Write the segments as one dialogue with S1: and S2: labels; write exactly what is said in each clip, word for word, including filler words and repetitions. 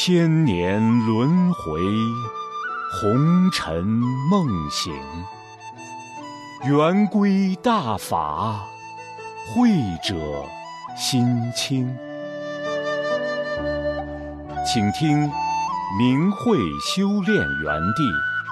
S1: 千年轮回，红尘梦醒。圆规大法，慧者心清。请听明慧修炼园地。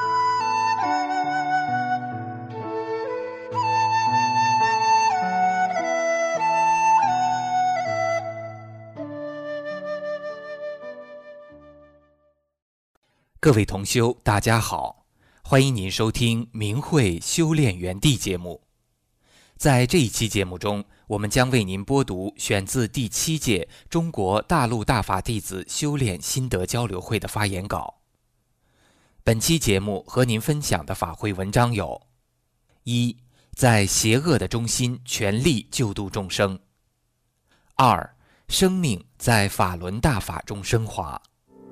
S2: 各位同修，大家好，欢迎您收听明慧修炼园地节目。在这一期节目中，我们将为您播读选自第七届中国大陆大法弟子修炼心得交流会的发言稿。本期节目和您分享的法会文章有：一、在邪恶的中心全力救度众生；二、生命在法轮大法中升华。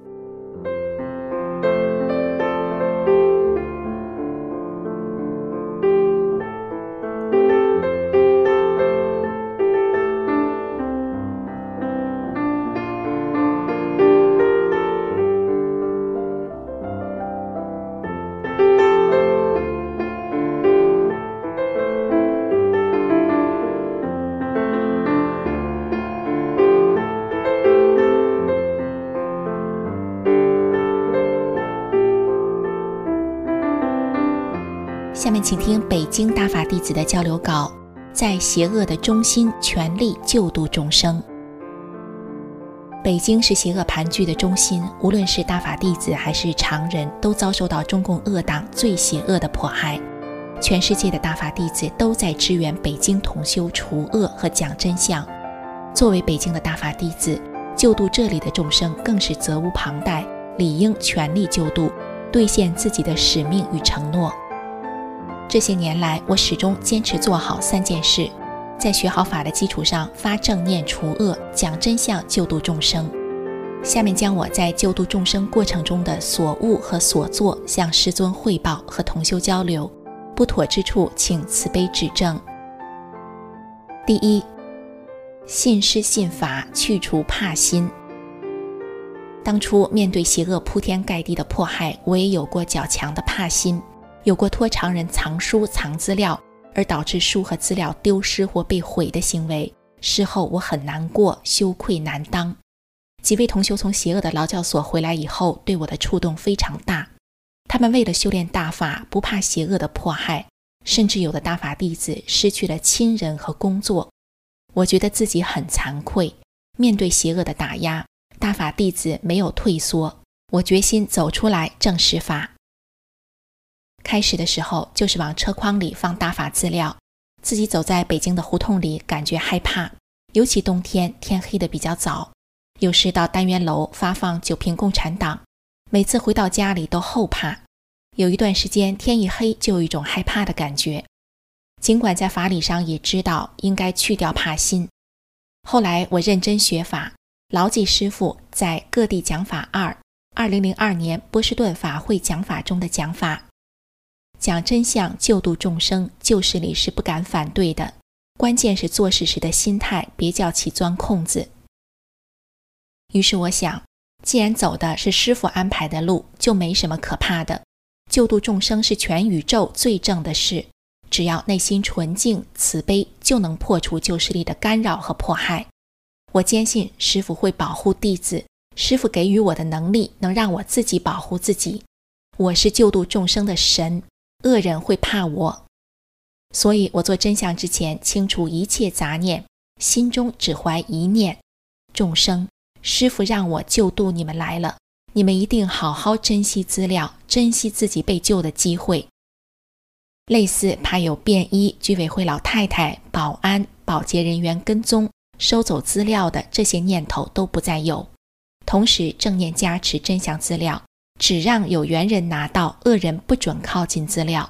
S3: 下面请听北京大法弟子的交流稿，在邪恶的中心全力救度众生。北京是邪恶盘踞的中心，无论是大法弟子还是常人，都遭受到中共恶党最邪恶的迫害。全世界的大法弟子都在支援北京同修除恶和讲真相。作为北京的大法弟子，救度这里的众生更是责无旁贷，理应全力救度，兑现自己的使命与承诺。这些年来，我始终坚持做好三件事，在学好法的基础上发正念除恶，讲真相，救度众生。下面将我在救度众生过程中的所悟和所作向师尊汇报和同修交流，不妥之处请慈悲指正。第一，信师信法，去除怕心。当初面对邪恶铺天盖地的迫害，我也有过较强的怕心，有过托常人藏书藏资料而导致书和资料丢失或被毁的行为，事后我很难过，羞愧难当。几位同修从邪恶的劳教所回来以后，对我的触动非常大。他们为了修炼大法，不怕邪恶的迫害，甚至有的大法弟子失去了亲人和工作。我觉得自己很惭愧，面对邪恶的打压，大法弟子没有退缩，我决心走出来证实法。开始的时候就是往车筐里放大法资料，自己走在北京的胡同里感觉害怕，尤其冬天天黑得比较早，有时到单元楼发放九瓶共产党，每次回到家里都后怕，有一段时间天一黑就有一种害怕的感觉。尽管在法理上也知道应该去掉怕心，后来我认真学法，牢记师父在各地讲法二二零零二年波士顿法会讲法中的讲法，讲真相，救度众生，旧事里是不敢反对的，关键是做事时的心态，别叫其钻空子。于是我想，既然走的是师父安排的路，就没什么可怕的。救度众生是全宇宙最正的事，只要内心纯净慈悲，就能破除旧势力的干扰和迫害。我坚信师父会保护弟子，师父给予我的能力能让我自己保护自己。我是救度众生的神，恶人会怕我，所以我做真相之前清除一切杂念，心中只怀一念：众生，师父让我救度你们来了，你们一定好好珍惜资料，珍惜自己被救的机会。类似怕有便衣、居委会老太太、保安、保洁人员跟踪收走资料的这些念头都不再有，同时正念加持真相资料，只让有缘人拿到，恶人不准靠近资料。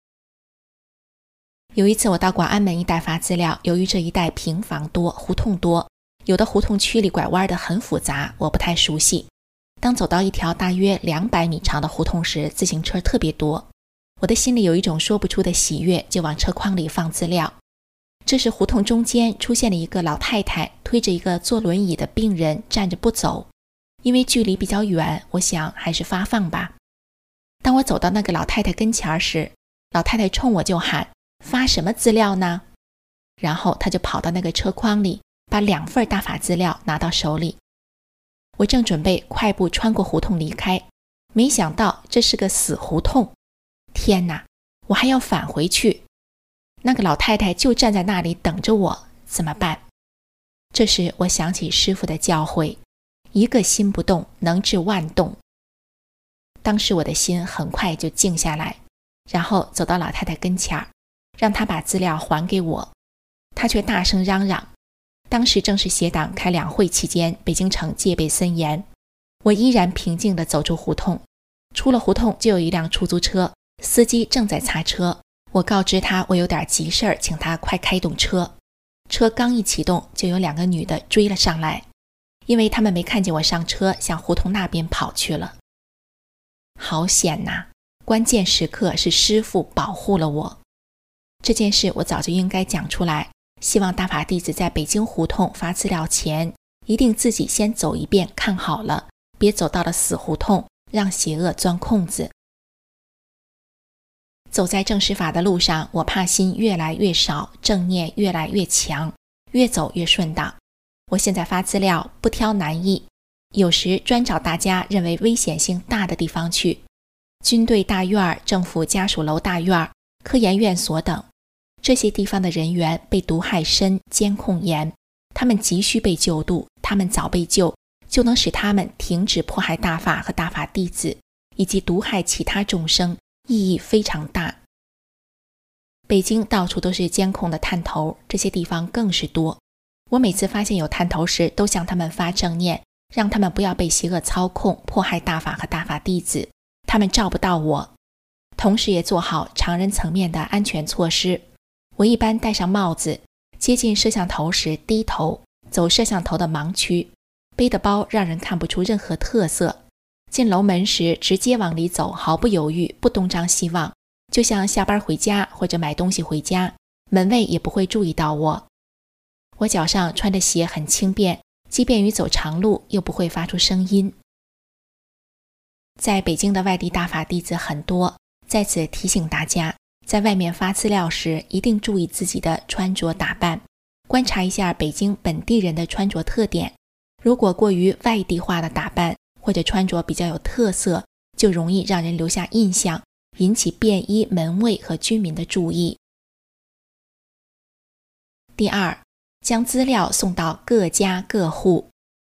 S3: 有一次我到广安门一带发资料，由于这一带平房多，胡同多，有的胡同区里拐弯的很复杂，我不太熟悉。当走到一条大约两百米长的胡同时，自行车特别多，我的心里有一种说不出的喜悦，就往车筐里放资料。这时胡同中间出现了一个老太太，推着一个坐轮椅的病人站着不走， 因为距离比较远，我想还是发放吧。当我走到那个老太太跟前时，老太太冲我就喊：发什么资料呢？然后她就跑到那个车筐里，把两份大法资料拿到手里。我正准备快步穿过胡同离开，没想到这是个死胡同。天哪，我还要返回去。那个老太太就站在那里等着我，怎么办？这时我想起师父的教诲，一个心不动，能治万动。当时我的心很快就静下来，然后走到老太太跟前，让她把资料还给我。她却大声嚷嚷。当时正是协党开两会期间，北京城戒备森严。我依然平静地走出胡同，出了胡同就有一辆出租车，司机正在擦车。我告知他我有点急事儿，请他快开动车。车刚一启动，就有两个女的追了上来，因为他们没看见我上车，向胡同那边跑去了。好险呐！关键时刻是师父保护了我。这件事我早就应该讲出来，希望大法弟子在北京胡同发资料前，一定自己先走一遍看好了，别走到了死胡同，让邪恶钻空子。走在正实法的路上，我怕心越来越少，正念越来越强，越走越顺当。我现在发资料不挑难易，有时专找大家认为危险性大的地方去，军队大院、政府家属楼大院、科研院所等。这些地方的人员被毒害深，监控严，他们急需被救度，他们早被救，就能使他们停止迫害大法和大法弟子，以及毒害其他众生，意义非常大。北京到处都是监控的探头，这些地方更是多。我每次发现有探头时，都向他们发正念，让他们不要被邪恶操控，迫害大法和大法弟子，他们照不到我。同时也做好常人层面的安全措施。我一般戴上帽子，接近摄像头时低头，走摄像头的盲区，背的包让人看不出任何特色。进楼门时直接往里走，毫不犹豫，不东张西望，就像下班回家或者买东西回家，门卫也不会注意到我。我脚上穿着鞋很轻便，既便于走长路，又不会发出声音。在北京的外地大法弟子很多，在此提醒大家，在外面发资料时一定注意自己的穿着打扮，观察一下北京本地人的穿着特点。如果过于外地化的打扮，或者穿着比较有特色，就容易让人留下印象，引起便衣门卫和居民的注意。第二，将资料送到各家各户。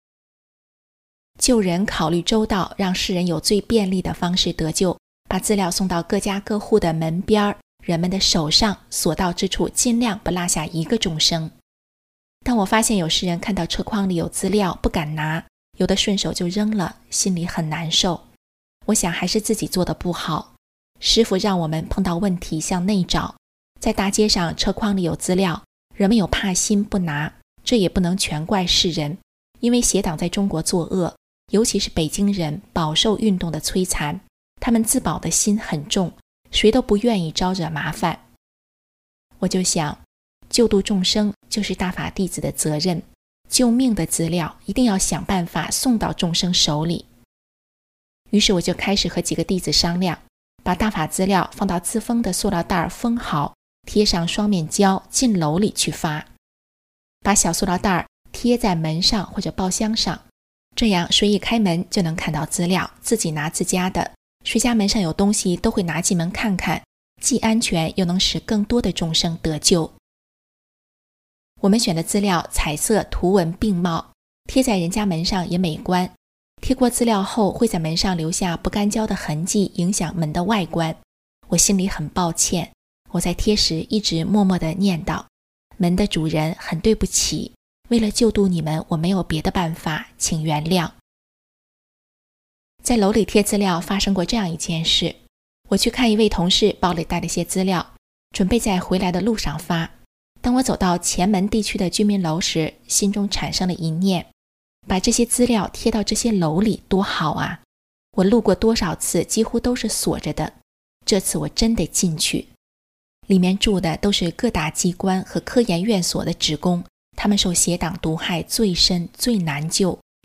S3: 救人考虑周到，让世人有最便利的方式得救，把资料送到各家各户的门边，人们的手上，所到之处尽量不落下一个众生。当我发现有世人看到车筐里有资料不敢拿，有的顺手就扔了，心里很难受。我想还是自己做得不好。师父让我们碰到问题向内找，在大街上车筐里有资料，人们有怕心不拿，这也不能全怪世人，因为邪党在中国作恶，尤其是北京人饱受运动的摧残，他们自保的心很重，谁都不愿意招惹麻烦。我就想，救度众生就是大法弟子的责任，救命的资料一定要想办法送到众生手里。于是我就开始和几个弟子商量，把大法资料放到自封的塑料袋封好，贴上双面胶，进楼里去发。把小塑料袋贴在门上或者报箱上，这样谁一开门就能看到资料，自己拿自家的，谁家门上有东西都会拿进门看看，既安全又能使更多的众生得救。我们选的资料彩色图文并茂，贴在人家门上也美观。贴过资料后会在门上留下不干胶的痕迹，影响门的外观。我心里很抱歉，我在贴时一直默默地念叨，门的主人很对不起，为了救度你们，我没有别的办法，请原谅。在楼里贴资料发生过这样一件事，我去看一位同事，包里带了些资料，准备在回来的路上发。当我走到前门地区的居民楼时，心中产生了一念，把这些资料贴到这些楼里多好啊！我路过多少次几乎都是锁着的，这次我真得进去。里面住的都是各大机关和科研院所的职工，他们受邪党毒害最深最难救，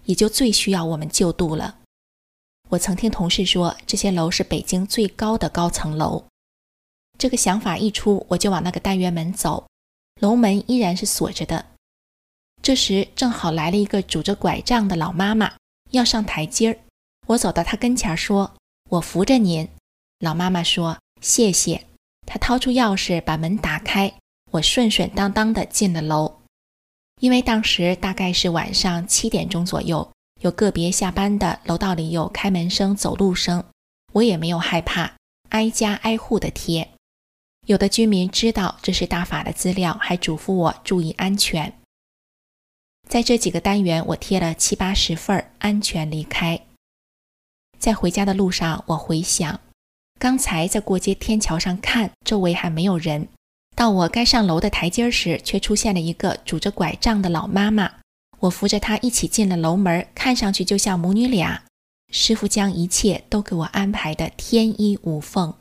S3: 也就最需要我们救度了。我曾听同事说，这些楼是北京最高的高层楼。这个想法一出，我就往那个单元门走，楼门依然是锁着的。这时正好来了一个拄着拐杖的老妈妈，要上台阶儿。我走到她跟前说，我扶着您。老妈妈说，谢谢。她掏出钥匙把门打开，我顺顺当当地进了楼。因为当时大概是晚上七点钟左右，有个别下班的，楼道里有开门声、走路声，我也没有害怕，挨家挨户地贴。有的居民知道这是大法的资料，还嘱咐我注意安全。在这几个单元我贴了七八十份，安全离开。在回家的路上，我回想，刚才在过街天桥上看，周围还没有人，到我该上楼的台阶时，却出现了一个拄着拐杖的老妈妈。我扶着她一起进了楼门，看上去就像母女俩。师父将一切都给我安排的天衣无缝。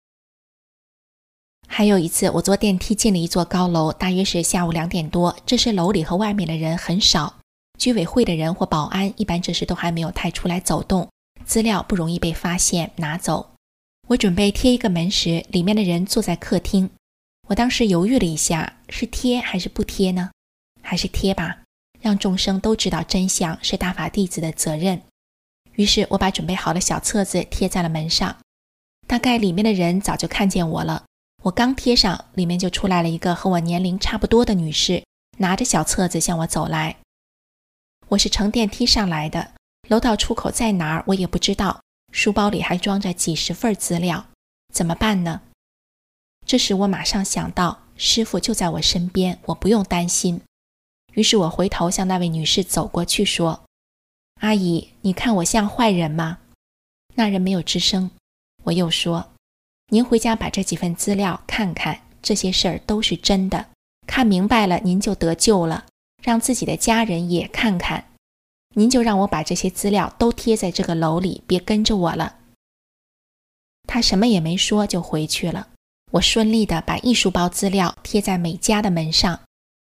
S3: 还有一次，我坐电梯进了一座高楼，大约是下午两点多，这时楼里和外面的人很少，居委会的人或保安一般这时都还没有太出来走动，资料不容易被发现拿走。我准备贴一个门时，里面的人坐在客厅。我当时犹豫了一下，是贴还是不贴呢？还是贴吧，让众生都知道真相是大法弟子的责任。于是我把准备好的小册子贴在了门上，大概里面的人早就看见我了。我刚贴上，里面就出来了一个和我年龄差不多的女士，拿着小册子向我走来。我是乘电梯上来的，楼道出口在哪儿我也不知道，书包里还装着几十份资料，怎么办呢？这时我马上想到，师父就在我身边，我不用担心。于是我回头向那位女士走过去说，阿姨，你看我像坏人吗？那人没有吱声。我又说，您回家把这几份资料看看，这些事儿都是真的，看明白了您就得救了，让自己的家人也看看。您就让我把这些资料都贴在这个楼里，别跟着我了。他什么也没说就回去了。我顺利地把一书包资料贴在每家的门上。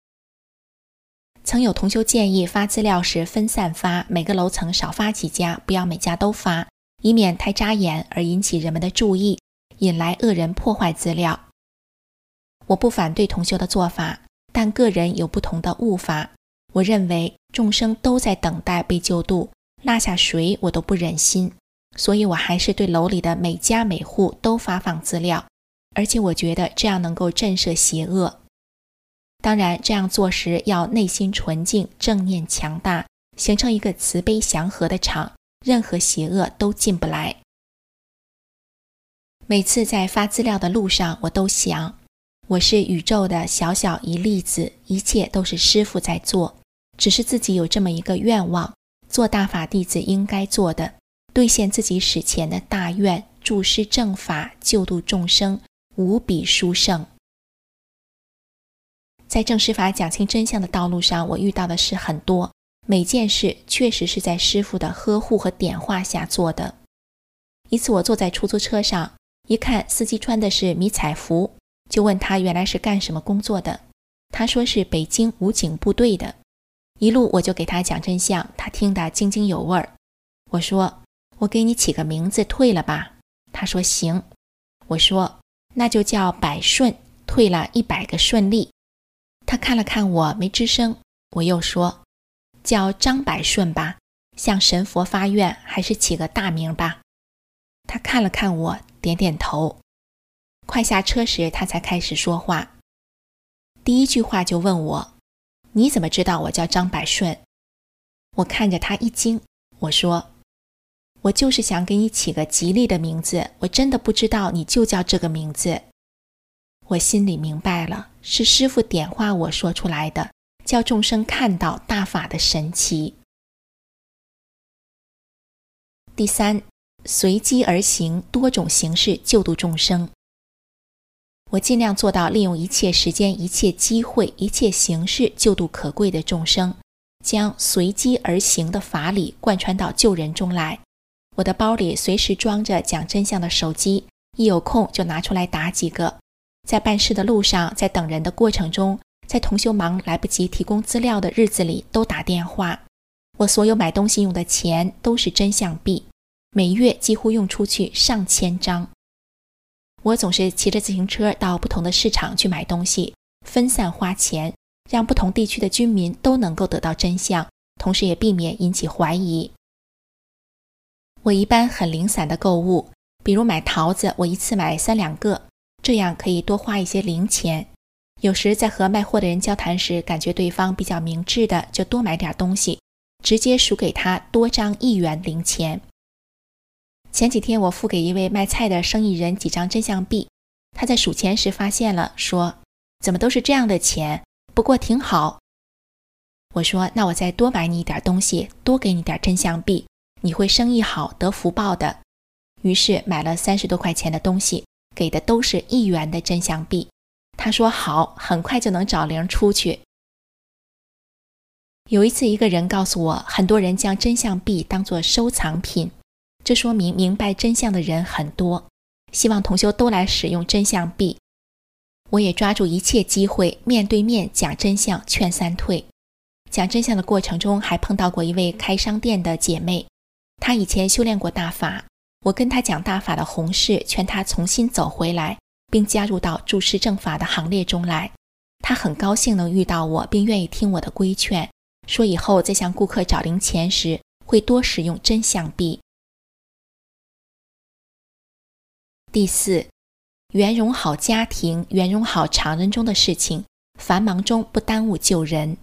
S3: 曾有同修建议发资料时分散发，每个楼层少发几家，不要每家都发，以免太扎眼而引起人们的注意，引来恶人破坏资料。我不反对同修的做法，但个人有不同的悟法。我认为众生都在等待被救度，落下谁我都不忍心，所以我还是对楼里的每家每户都发放资料，而且我觉得这样能够震慑邪恶。当然这样做时要内心纯净，正念强大，形成一个慈悲祥和的场，任何邪恶都进不来。每次在发资料的路上，我都想，我是宇宙的小小一粒子，一切都是师父在做，只是自己有这么一个愿望，做大法弟子应该做的，兑现自己史前的大愿，助施正法，救度众生，无比殊胜。在正师法讲清真相的道路上，我遇到的事很多，每件事确实是在师父的呵护和点化下做的。一次我坐在出租车上，一看司机穿的是迷彩服，就问他原来是干什么工作的。他说是北京武警部队的。一路我就给他讲真相，他听得津津有味儿。我说，我给你起个名字退了吧？他说行。我说，那就叫百顺，退了一百个顺利。他看了看我，没吱声。我又说，叫张百顺吧，向神佛发愿，还是起个大名吧。他看了看我，点点头。快下车时，他才开始说话。第一句话就问我，你怎么知道我叫张百顺？我看着他一惊，我说，我就是想给你起个吉利的名字，我真的不知道你就叫这个名字。我心里明白了，是师父点化我说出来的，叫众生看到大法的神奇。第三，随机而行，多种形式救度众生。我尽量做到利用一切时间、一切机会、一切形式救度可贵的众生，将随机而行的法理贯穿到救人中来。我的包里随时装着讲真相的手机，一有空就拿出来打几个。在办事的路上，在等人的过程中，在同修忙来不及提供资料的日子里，都打电话。 我所有买东西用的钱都是真相币，每月几乎用出去上千张。我总是骑着自行车到不同的市场去买东西，分散花钱，让不同地区的居民都能够得到真相，同时也避免引起怀疑。我一般很零散的购物，比如买桃子，我一次买三两个，这样可以多花一些零钱。有时在和卖货的人交谈时，感觉对方比较明智的，就多买点东西，直接数给他多张一元零钱。前几天我付给一位卖菜的生意人几张真相币，他在数钱时发现了，说怎么都是这样的钱，不过挺好。我说那我再多买你一点东西，多给你点真相币，你会生意好得福报的。于是买了三十多块钱的东西，给的都是一元的真相币。他说好，很快就能找零出去。有一次一个人告诉我，很多人将真相币当作收藏品，这说明明白真相的人很多，希望同修都来使用真相币。我也抓住一切机会，面对面讲真相，劝三退。讲真相的过程中，还碰到过一位开商店的姐妹，她以前修炼过大法，我跟她讲大法的宏誓，劝她重新走回来，并加入到注释正法的行列中来。她很高兴能遇到我，并愿意听我的规劝，说以后在向顾客找零钱时，会多使用真相币。第四，圆融好家庭，圆融好常人中的事情，繁忙中不耽误救人。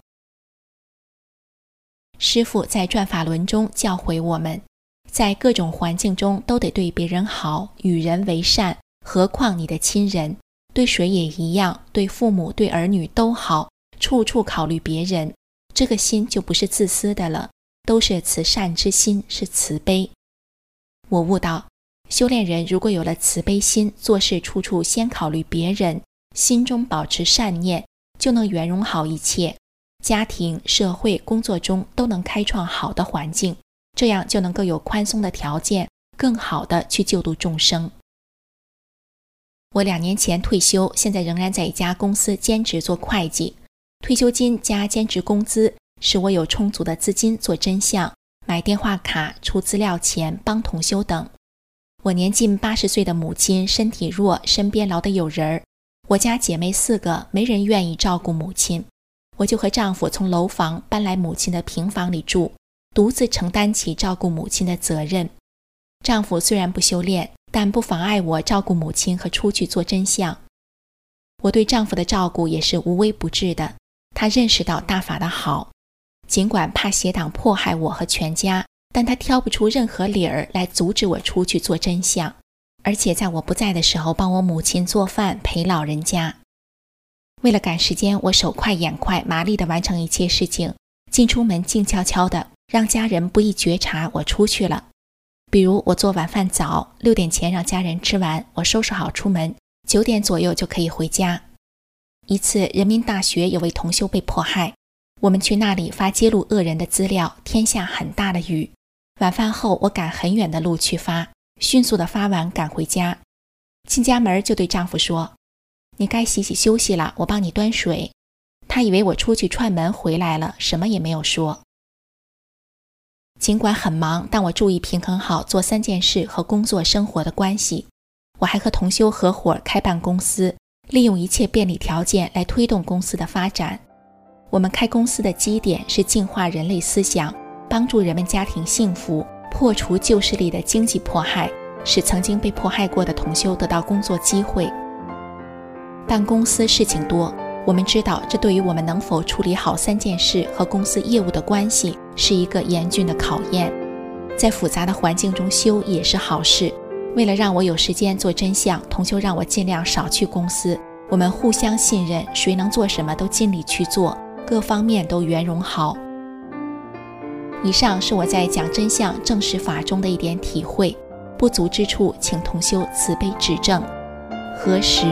S3: 师父在转法轮中教诲我们，在各种环境中都得对别人好，与人为善，何况你的亲人，对谁也一样，对父母对儿女都好，处处考虑别人，这个心就不是自私的了，都是慈善之心，是慈悲。我悟到，修炼人如果有了慈悲心，做事处处先考虑别人，心中保持善念，就能圆融好一切，家庭、社会、工作中都能开创好的环境，这样就能够有宽松的条件，更好的去救度众生。我两年前退休，现在仍然在一家公司兼职做会计，退休金加兼职工资，使我有充足的资金做真相，买电话卡、出资料钱、帮同修等。我年近八十岁的母亲身体弱，身边老得有人，我家姐妹四个，没人愿意照顾母亲，我就和丈夫从楼房搬来母亲的平房里住，独自承担起照顾母亲的责任。丈夫虽然不修炼，但不妨碍我照顾母亲和出去做真相。我对丈夫的照顾也是无微不至的，他认识到大法的好，尽管怕邪党迫害我和全家，但他挑不出任何理儿来阻止我出去做真相，而且在我不在的时候帮我母亲做饭陪老人家。为了赶时间，我手快眼快，麻利地完成一切事情，进出门静悄悄的，让家人不易觉察我出去了。比如我做晚饭早，六点前让家人吃完，我收拾好出门，九点左右就可以回家。一次人民大学有位同修被迫害，我们去那里发揭露恶人的资料，天下很大的雨。晚饭后我赶很远的路去发，迅速的发完赶回家。进家门就对丈夫说，你该洗洗休息了，我帮你端水。他以为我出去串门回来了，什么也没有说。尽管很忙，但我注意平衡好做三件事和工作生活的关系。我还和同修合伙开办公司，利用一切便利条件来推动公司的发展。我们开公司的基点是净化人类思想，帮助人们家庭幸福，破除旧势力的经济迫害，使曾经被迫害过的同修得到工作机会。办公司事情多，我们知道这对于我们能否处理好三件事和公司业务的关系是一个严峻的考验。在复杂的环境中修也是好事。为了让我有时间做真相，同修让我尽量少去公司，我们互相信任，谁能做什么都尽力去做，各方面都圆融好。以上是我在讲真相正视法中的一点体会，不足之处请同修慈悲指正。何时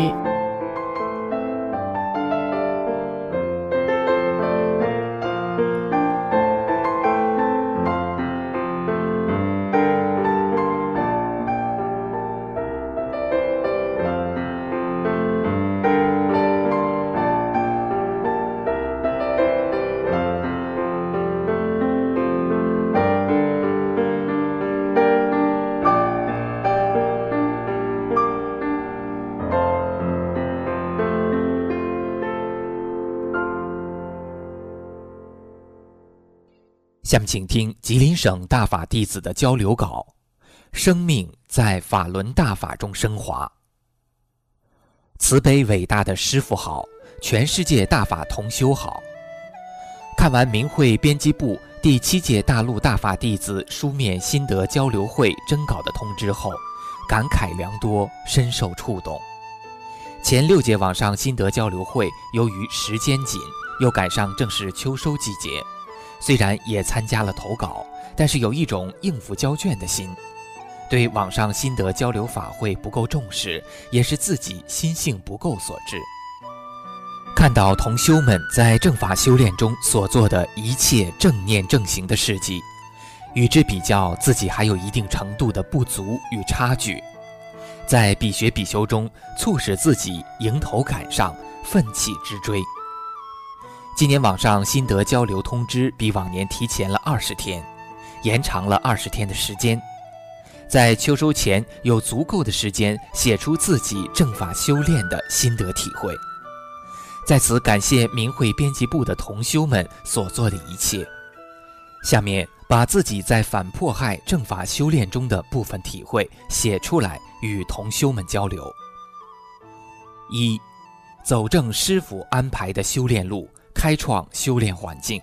S2: 下面请听吉林省大法弟子的交流稿：生命在法轮大法中升华。慈悲伟大的师父好，全世界大法同修好。看完明慧编辑部第七届大陆大法弟子书面心得交流会征稿的通知后，感慨良多，深受触动。前六届网上心得交流会由于时间紧，又赶上正是秋收季节，虽然也参加了投稿，但是有一种应付交卷的心，对网上心得交流法会不够重视，也是自己心性不够所致。看到同修们在正法修炼中所做的一切正念正行的事迹，与之比较，自己还有一定程度的不足与差距，在必学必修中促使自己迎头赶上，奋起直追。今年网上心得交流通知比往年提前了二十天，延长了二十天的时间，在秋收前有足够的时间写出自己正法修炼的心得体会。在此感谢明慧编辑部的同修们所做的一切。下面把自己在反迫害正法修炼中的部分体会写出来，与同修们交流。一、走正师父安排的修炼路，开创修炼环境。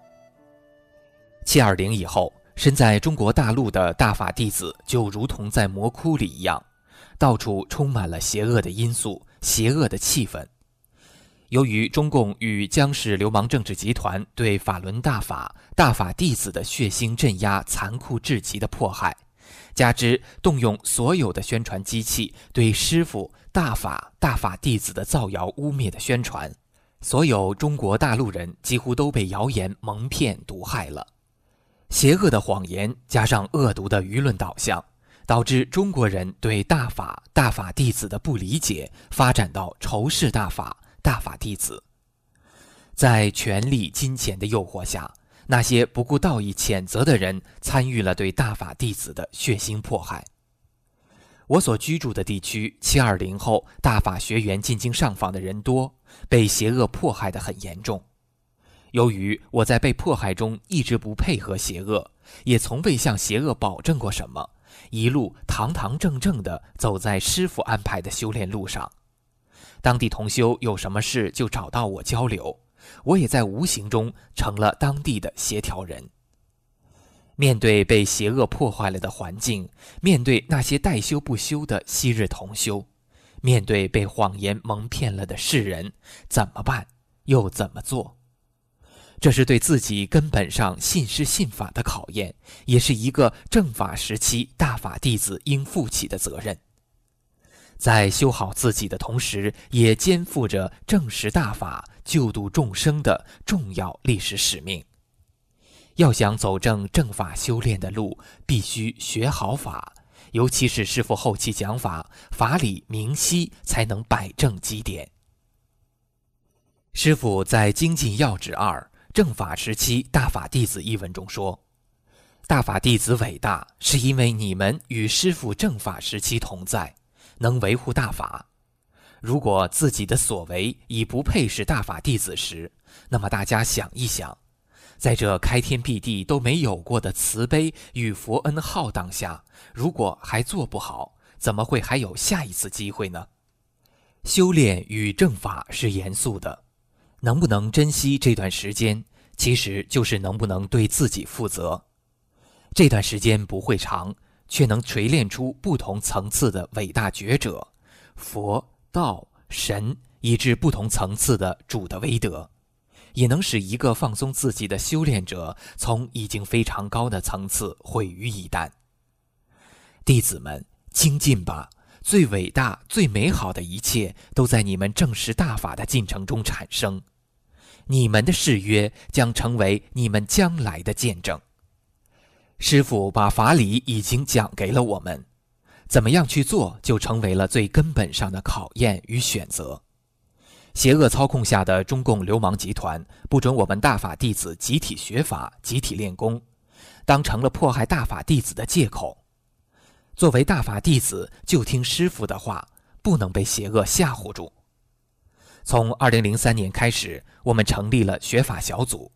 S2: 七二零以后，身在中国大陆的大法弟子就如同在魔窟里一样，到处充满了邪恶的因素、邪恶的气氛。由于中共与江氏流氓政治集团对法轮大法、大法弟子的血腥镇压、残酷至极的迫害，加之动用所有的宣传机器对师父、大法、大法弟子的造谣污蔑的宣传，所有中国大陆人几乎都被谣言蒙骗毒害了。邪恶的谎言加上恶毒的舆论导向，导致中国人对大法、大法弟子的不理解发展到仇视大法、大法弟子。在权力金钱的诱惑下，那些不顾道义谴责的人参与了对大法弟子的血腥迫害。我所居住的地区七二零后大法学员进京上访的人多，被邪恶迫害得很严重。由于我在被迫害中一直不配合邪恶，也从未向邪恶保证过什么，一路堂堂正正地走在师父安排的修炼路上。当地同修有什么事就找到我交流，我也在无形中成了当地的协调人。面对被邪恶破坏了的环境，面对那些待修不修的昔日同修，面对被谎言蒙骗了的世人，怎么办？又怎么做？这是对自己根本上信师信法的考验，也是一个正法时期大法弟子应负起的责任。在修好自己的同时，也肩负着正实大法、救度众生的重要历史使命。要想走正正法修炼的路，必须学好法，尤其是师父后期讲法，法理明晰，才能摆正基点。师父在《精进要旨二：正法时期大法弟子》一文中说，大法弟子伟大，是因为你们与师父正法时期同在，能维护大法。如果自己的所为已不配是大法弟子时，那么大家想一想，在这开天辟地都没有过的慈悲与佛恩浩荡下，如果还做不好，怎么会还有下一次机会呢？修炼与正法是严肃的，能不能珍惜这段时间，其实就是能不能对自己负责。这段时间不会长，却能锤炼出不同层次的伟大觉者，佛、道、神，以至不同层次的主的威德，也能使一个放松自己的修炼者从已经非常高的层次毁于一旦。弟子们，精进吧，最伟大、最美好的一切都在你们正实大法的进程中产生。你们的誓约将成为你们将来的见证。师父把法理已经讲给了我们，怎么样去做就成为了最根本上的考验与选择。邪恶操控下的中共流氓集团不准我们大法弟子集体学法、集体练功，当成了迫害大法弟子的借口。作为大法弟子，就听师父的话，不能被邪恶吓唬住。从二零零三年开始，我们成立了学法小组，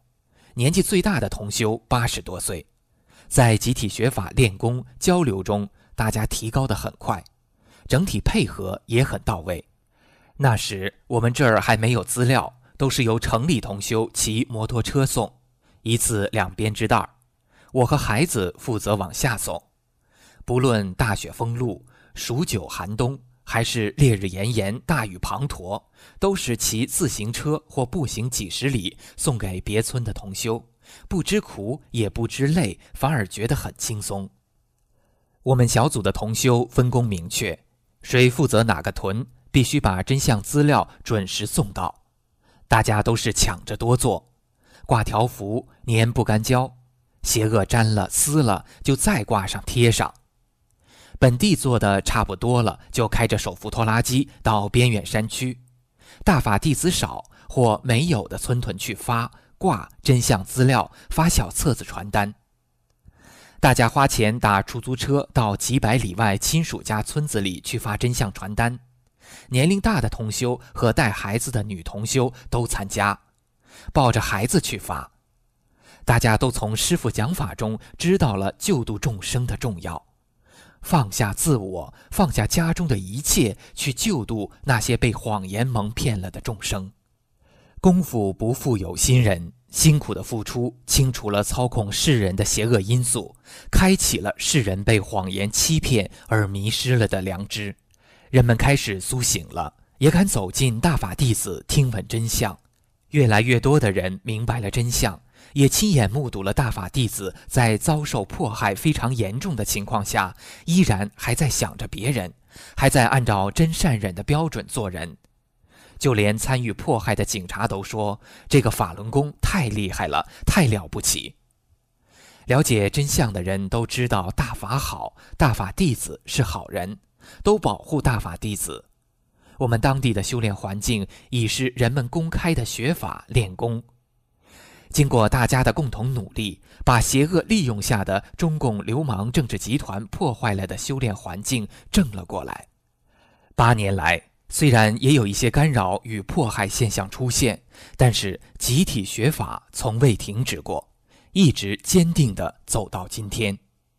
S2: 年纪最大的同修八十多岁，在集体学法练功交流中，大家提高得很快，整体配合也很到位。那时我们这儿还没有资料，都是由城里同修骑摩托车送，一次两编织袋，我和孩子负责往下送。不论大雪封路、数九寒冬，还是烈日炎炎、大雨滂沱，都是骑自行车或步行几十里送给别村的同修，不知苦也不知累，反而觉得很轻松。我们小组的同修分工明确，谁负责哪个屯，必须把真相资料准时送到。大家都是抢着多做，挂条幅粘不干胶，邪恶粘了撕了就再挂上贴上。本地做的差不多了，就开着手扶拖拉机到边远山区，大法弟子少或没有的村屯去发挂真相资料，发小册子传单。大家花钱打出租车到几百里外亲属家村子里去发真相传单，年龄大的同修和带孩子的女同修都参加，抱着孩子去发。大家都从师父讲法中知道了救度众生的重要，放下自我，放下家中的一切，去救度那些被谎言蒙骗了的众生。功夫不负有心人，辛苦的付出清除了操控世人的邪恶因素，开启了世人被谎言欺骗而迷失了的良知。人们开始苏醒了，也敢走进大法弟子听闻真相。越来越多的人明白了真相，也亲眼目睹了大法弟子在遭受迫害非常严重的情况下，依然还在想着别人，还在按照真善忍的标准做人。就连参与迫害的警察都说，这个法轮功太厉害了，太了不起。了解真相的人都知道大法好，大法弟子是好人，都保护大法弟子。我们当地的修炼环境已是人们公开的学法练功。经过大家的共同努力，把邪恶利用下的中共流氓政治集团破坏了的修炼环境正了过来。八年来，虽然也有一些干扰与迫害现象出现，但是集体学法从未停止过，一直坚定地走到今天。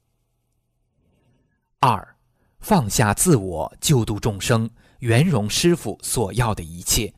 S2: 二，放下自我，救度众生，圆融师父所要的一切。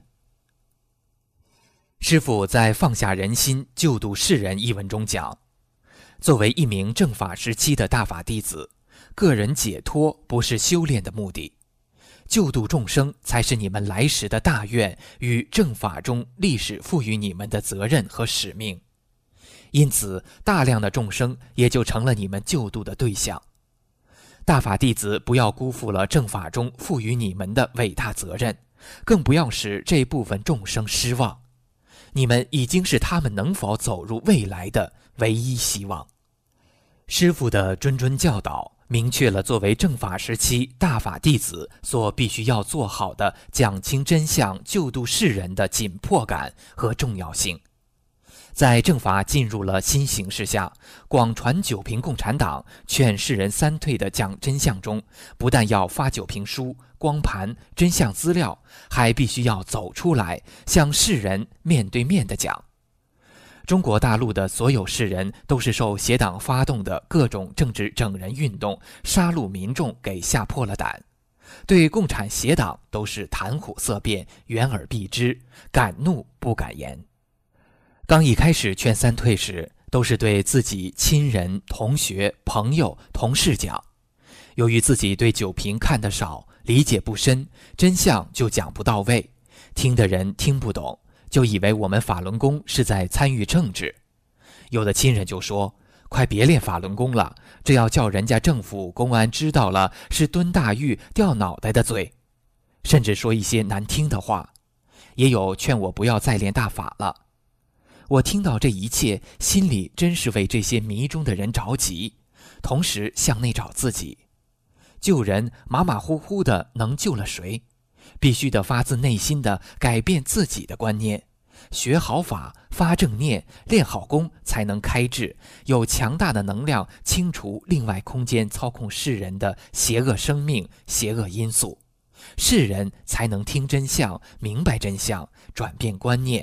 S2: 师父在《放下人心，救度世人》一文中讲，作为一名正法时期的大法弟子，个人解脱不是修炼的目的，救度众生才是你们来时的大愿与正法中历史赋予你们的责任和使命。因此，大量的众生也就成了你们救度的对象。大法弟子不要辜负了正法中赋予你们的伟大责任，更不要使这部分众生失望。你们已经是他们能否走入未来的唯一希望。师父的谆谆教导明确了作为正法时期大法弟子所必须要做好的讲清真相、救度世人的紧迫感和重要性。在正法进入了新形势下，广传九评共产党劝世人三退的讲真相中，不但要发九评书、光盘、真相资料，还必须要走出来，向世人面对面地讲。中国大陆的所有世人都是受邪党发动的各种政治整人运动、杀戮民众给吓破了胆，对共产邪党都是谈虎色变、掩耳避之，敢怒不敢言。刚一开始劝三退时，都是对自己亲人、同学、朋友、同事讲。由于自己对九评看得少，理解不深，真相就讲不到位，听的人听不懂，就以为我们法轮功是在参与政治。有的亲人就说，快别练法轮功了，这要叫人家政府公安知道了，是蹲大狱掉脑袋的罪。甚至说一些难听的话。也有劝我不要再练大法了。我听到这一切，心里真是为这些迷中的人着急，同时向内找自己。救人马马虎虎的能救了谁？必须得发自内心的改变自己的观念，学好法，发正念，练好功，才能开智，有强大的能量清除另外空间操控世人的邪恶生命、邪恶因素，世人才能听真相，明白真相，转变观念，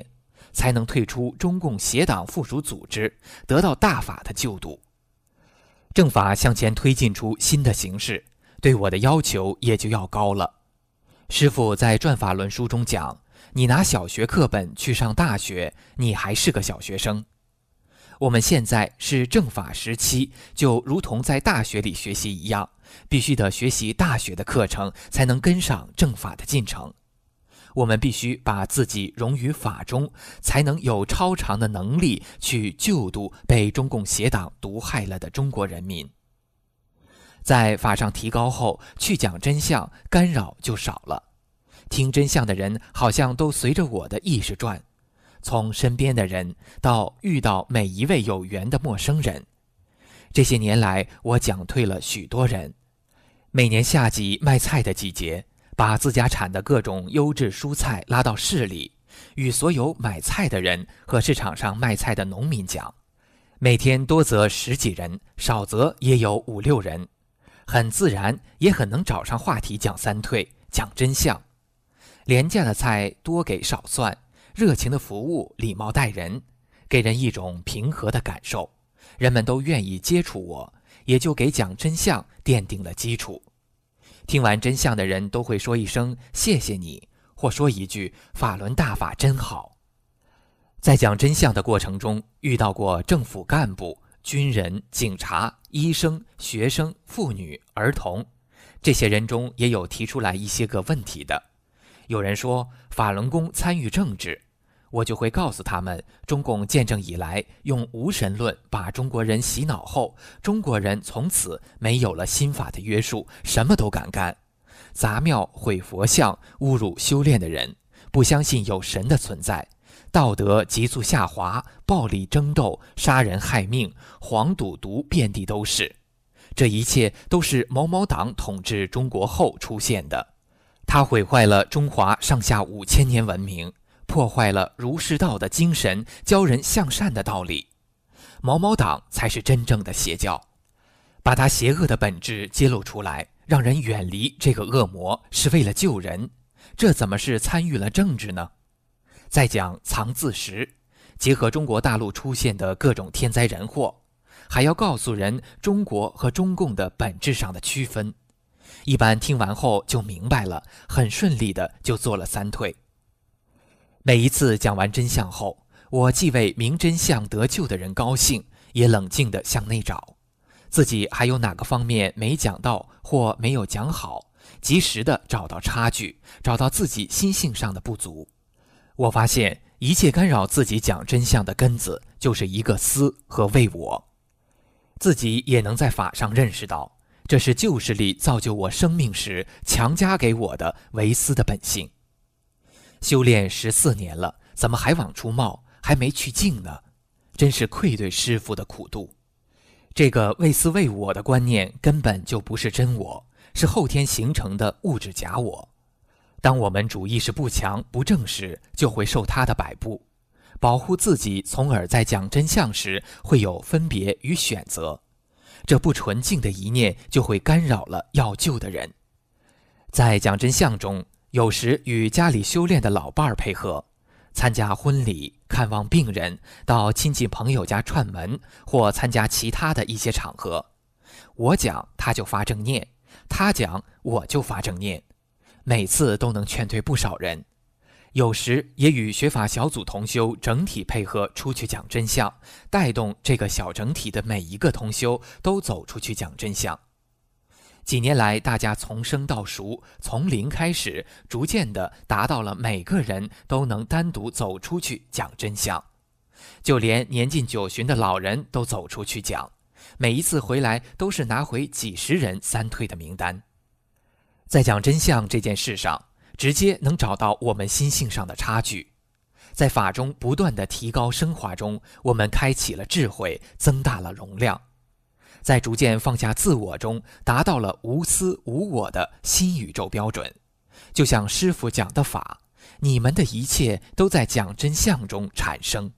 S2: 才能退出中共邪党附属组织，得到大法的救度。政法向前推进出新的形式，对我的要求也就要高了。师父在转法论书中讲，你拿小学课本去上大学，你还是个小学生。我们现在是政法时期，就如同在大学里学习一样，必须得学习大学的课程，才能跟上政法的进程。我们必须把自己融于法中，才能有超常的能力去救度被中共邪党毒害了的中国人民。在法上提高后，去讲真相，干扰就少了。听真相的人好像都随着我的意识转，从身边的人到遇到每一位有缘的陌生人。这些年来，我讲退了许多人。每年夏季卖菜的季节，把自家产的各种优质蔬菜拉到市里，与所有买菜的人和市场上卖菜的农民讲。每天多则十几人，少则也有五六人，很自然，也很能找上话题讲三退，讲真相。廉价的菜多给少算，热情的服务，礼貌待人，给人一种平和的感受，人们都愿意接触我，也就给讲真相奠定了基础。听完真相的人都会说一声谢谢你，或说一句法轮大法真好。在讲真相的过程中，遇到过政府干部、军人、警察、医生、学生、妇女、儿童，这些人中也有提出来一些个问题的。有人说法轮功参与政治，我就会告诉他们，中共建政以来用无神论把中国人洗脑后，中国人从此没有了新法的约束，什么都敢干，砸庙毁佛像，侮辱修炼的人，不相信有神的存在，道德急速下滑，暴力争斗，杀人害命，黄赌毒遍地都是。这一切都是某某党统治中国后出现的，它毁坏了中华上下五千年文明，破坏了儒释道的精神，教人向善的道理。某某党才是真正的邪教，把它邪恶的本质揭露出来，让人远离这个恶魔，是为了救人，这怎么是参与了政治呢？再讲藏字石，结合中国大陆出现的各种天灾人祸，还要告诉人中国和中共的本质上的区分。一般听完后就明白了，很顺利的就做了三退。每一次讲完真相后，我既为明真相得救的人高兴，也冷静地向内找，自己还有哪个方面没讲到或没有讲好，及时地找到差距，找到自己心性上的不足。我发现一切干扰自己讲真相的根子，就是一个私和为我。自己也能在法上认识到，这是旧势力造就我生命时强加给我的为私的本性。修炼十四年了，怎么还往出冒，还没去净呢？真是愧对师父的苦度。这个为私为我的观念根本就不是真我，是后天形成的物质假我。当我们主意识不强不正时，就会受他的摆布，保护自己，从而在讲真相时会有分别与选择。这不纯净的一念就会干扰了要救的人。在讲真相中，有时与家里修炼的老伴儿配合，参加婚礼、看望病人，到亲戚朋友家串门，或参加其他的一些场合。我讲他就发正念，他讲我就发正念，每次都能劝退不少人。有时也与学法小组同修整体配合出去讲真相，带动这个小整体的每一个同修都走出去讲真相。几年来，大家从生到熟，从零开始，逐渐地达到了每个人都能单独走出去讲真相。就连年近九旬的老人都走出去讲，每一次回来都是拿回几十人三退的名单。在讲真相这件事上，直接能找到我们心性上的差距。在法中不断的提高升华中，我们开启了智慧，增大了容量。在逐渐放下自我中，达到了无私无我的新宇宙标准。就像师父讲的法，你们的一切都在讲真相中产生。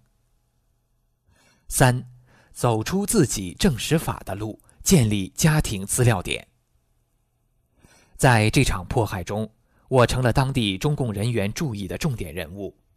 S2: 三，走出自己正实法的路，建立家庭资料点。在这场迫害中，我成了当地中共人员注意的重点人物。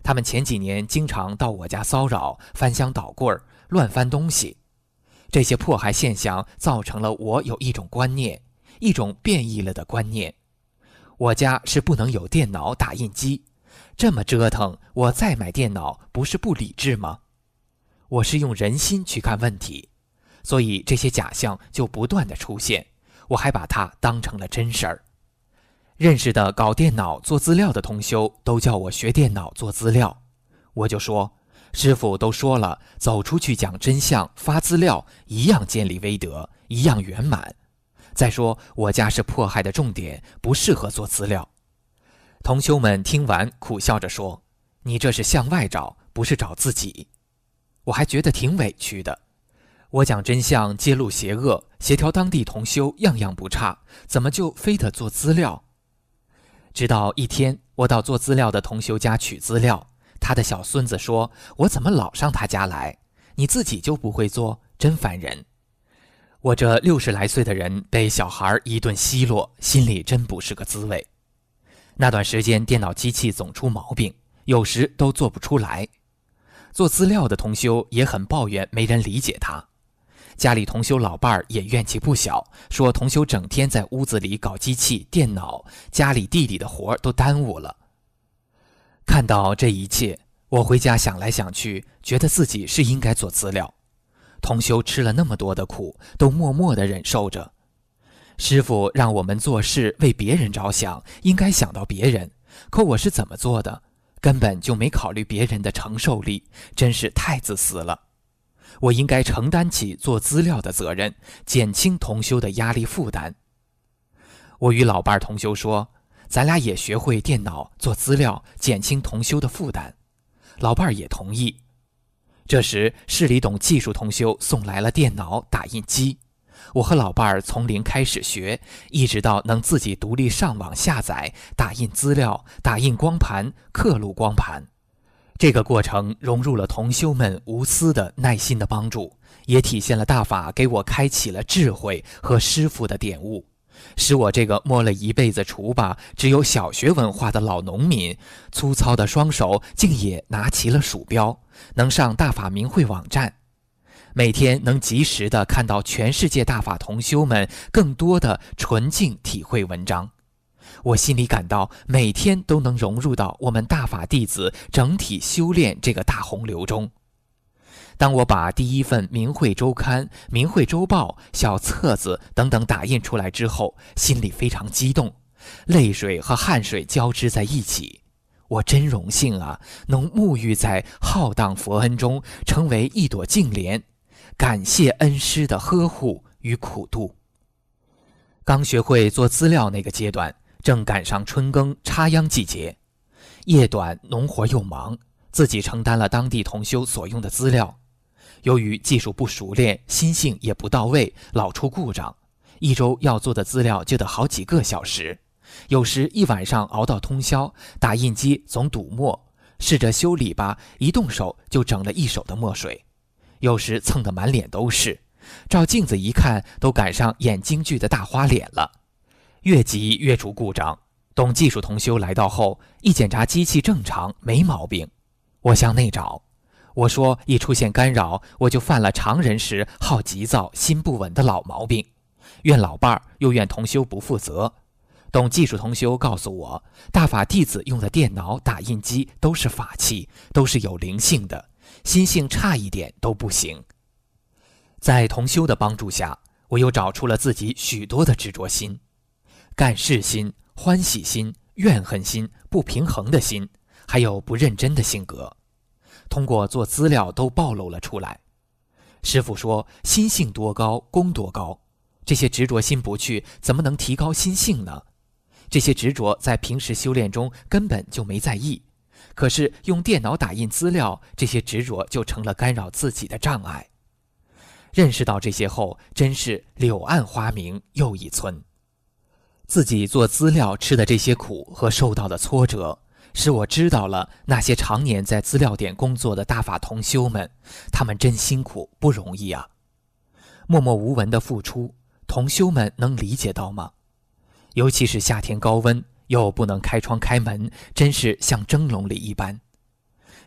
S2: 他们前几年经常到我家骚扰，翻箱倒柜儿，乱翻东西。这些迫害现象造成了我有一种观念，一种变异了的观念。我家是不能有电脑打印机，这么折腾，我再买电脑不是不理智吗？我是用人心去看问题，所以这些假象就不断的出现，我还把它当成了真事儿。认识的搞电脑做资料的同修都叫我学电脑做资料，我就说，师父都说了，走出去讲真相发资料一样建立威德，一样圆满。再说我家是迫害的重点，不适合做资料。同修们听完苦笑着说，你这是向外找，不是找自己。我还觉得挺委屈的，我讲真相揭露邪恶，协调当地同修样样不差，怎么就非得做资料？直到一天，我到做资料的同修家取资料，他的小孙子说，我怎么老上他家来？你自己就不会做，真烦人。我这六十来岁的人被小孩一顿奚落，心里真不是个滋味。那段时间电脑机器总出毛病，有时都做不出来。做资料的同修也很抱怨没人理解他，家里同修老伴儿也怨气不小，说同修整天在屋子里搞机器电脑，家里地里的活都耽误了。看到这一切，我回家想来想去，觉得自己是应该做资料。同修吃了那么多的苦，都默默地忍受着。师父让我们做事为别人着想，应该想到别人，可我是怎么做的？根本就没考虑别人的承受力，真是太自私了。我应该承担起做资料的责任，减轻同修的压力负担。我与老伴同修说，咱俩也学会电脑做资料，减轻同修的负担。老伴也同意。这时市里懂技术同修送来了电脑打印机，我和老伴儿从零开始学，一直到能自己独立上网下载、打印资料、打印光盘、刻录光盘。这个过程融入了同修们无私的耐心的帮助，也体现了大法给我开启了智慧和师父的点悟，使我这个摸了一辈子锄把、只有小学文化的老农民，粗糙的双手竟也拿起了鼠标，能上大法明慧网站，每天能及时地看到全世界大法同修们更多的纯净体会文章。我心里感到每天都能融入到我们大法弟子整体修炼这个大洪流中。当我把第一份明慧周刊、明慧周报、小册子等等打印出来之后，心里非常激动，泪水和汗水交织在一起。我真荣幸啊，能沐浴在浩荡佛恩中，成为一朵净莲，感谢恩师的呵护与苦度。刚学会做资料那个阶段，正赶上春耕插秧季节，夜短农活又忙，自己承担了当地同修所用的资料。由于技术不熟练，心性也不到位，老出故障，一周要做的资料就得好几个小时，有时一晚上熬到通宵，打印机总堵墨，试着修理吧，一动手就整了一手的墨水，有时蹭得满脸都是，照镜子一看都赶上演京剧的大花脸了。越急越出故障，懂技术同修来到后，一检查机器正常，没毛病。我向内找，我说一出现干扰，我就犯了常人时好急躁、心不稳的老毛病，怨老伴儿，又怨同修不负责。懂技术同修告诉我，大法弟子用的电脑、打印机都是法器，都是有灵性的，心性差一点都不行。在同修的帮助下，我又找出了自己许多的执着心，干事心、欢喜心、怨恨心、不平衡的心，还有不认真的性格，通过做资料都暴露了出来。师父说，心性多高，功多高，这些执着心不去，怎么能提高心性呢？这些执着在平时修炼中根本就没在意，可是用电脑打印资料，这些执着就成了干扰自己的障碍。认识到这些后，真是柳暗花明又一村。自己做资料吃的这些苦和受到的挫折，使我知道了那些常年在资料点工作的大法同修们，他们真辛苦不容易啊。默默无闻的付出，同修们能理解到吗？尤其是夏天高温，又不能开窗开门，真是像蒸笼里一般。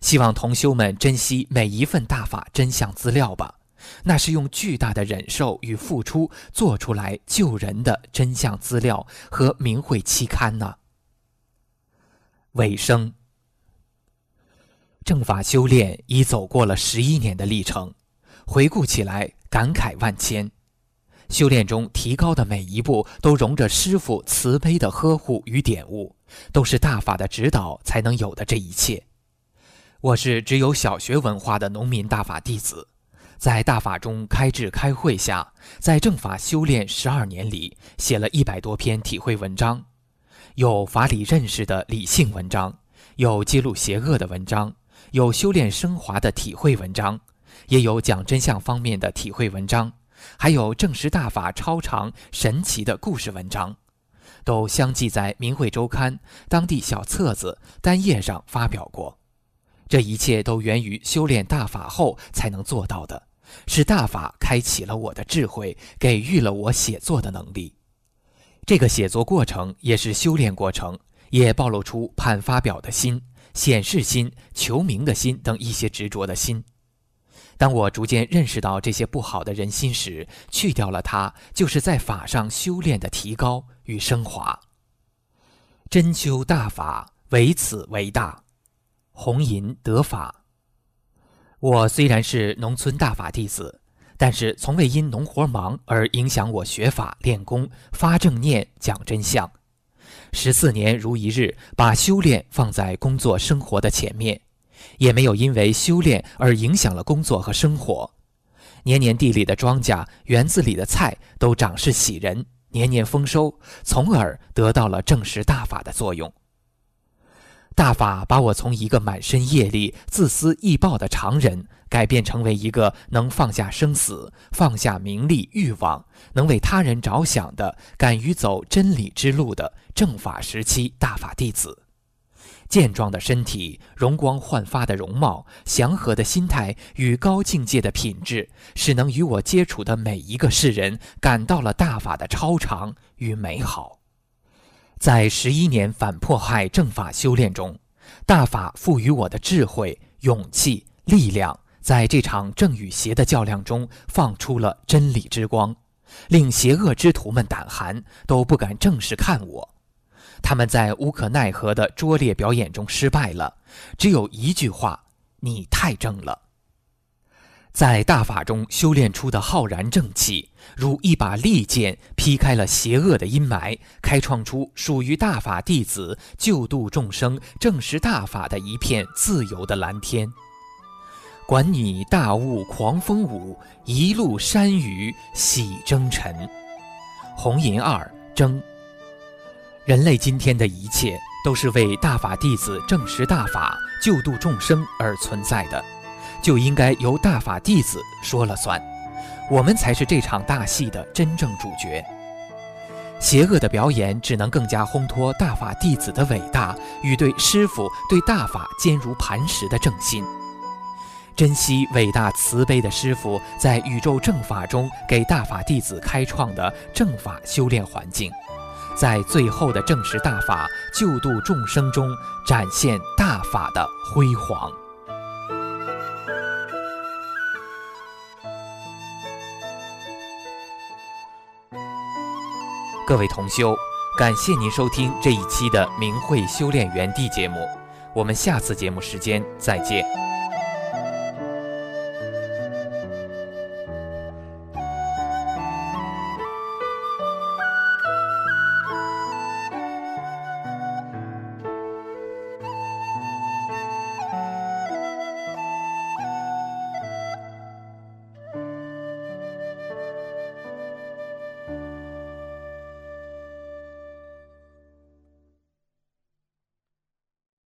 S2: 希望同修们珍惜每一份大法真相资料吧，那是用巨大的忍受与付出做出来救人的真相资料和明慧期刊呢。尾声，正法修炼已走过了十一年的历程，回顾起来感慨万千。修炼中提高的每一步都融着师父慈悲的呵护与点悟，都是大法的指导才能有的这一切。我是只有小学文化的农民大法弟子，在大法中开智开慧下，在正法修炼十二年里，写了一百多篇体会文章，有法理认识的理性文章，有揭露邪恶的文章，有修炼升华的体会文章，也有讲真相方面的体会文章，还有证实大法超常神奇的故事文章，都相继在《明慧周刊》当地小册子单页上发表过。这一切都源于修炼大法后才能做到的，是大法开启了我的智慧，给予了我写作的能力。这个写作过程也是修炼过程，也暴露出盼发表的心、显示心、求名的心等一些执着的心。当我逐渐认识到这些不好的人心时，去掉了它，就是在法上修炼的提高与升华。真修大法，唯此为大。红银得法。我虽然是农村大法弟子，但是从未因农活忙而影响我学法练功发正念讲真相。十四年如一日，把修炼放在工作生活的前面，也没有因为修炼而影响了工作和生活。年年地里的庄稼、园子里的菜都长势喜人，年年丰收，从而得到了证实大法的作用。大法把我从一个满身业力、自私易暴的常人，改变成为一个能放下生死、放下名利欲望，能为他人着想的、敢于走真理之路的正法时期大法弟子。健壮的身体、容光焕发的容貌、祥和的心态与高境界的品质，使能与我接触的每一个世人感到了大法的超常与美好。在十一年反迫害正法修炼中，大法赋予我的智慧、勇气、力量，在这场正与邪的较量中放出了真理之光，令邪恶之徒们胆寒，都不敢正视看我。他们在无可奈何的拙劣表演中失败了，只有一句话：你太正了。在大法中修炼出的浩然正气，如一把利剑劈开了邪恶的阴霾，开创出属于大法弟子救度众生、证实大法的一片自由的蓝天。管你大雾狂风舞，一路山雨喜征尘。红银二征。人类今天的一切都是为大法弟子证实大法、救度众生而存在的，就应该由大法弟子说了算，我们才是这场大戏的真正主角。邪恶的表演只能更加烘托大法弟子的伟大与对师父、对大法坚如磐石的正心。珍惜伟大慈悲的师父在宇宙正法中给大法弟子开创的正法修炼环境，在最后的证实大法、救度众生中展现大法的辉煌。各位同修，感谢您收听这一期的明慧修炼园地节目，我们下次节目时间再见。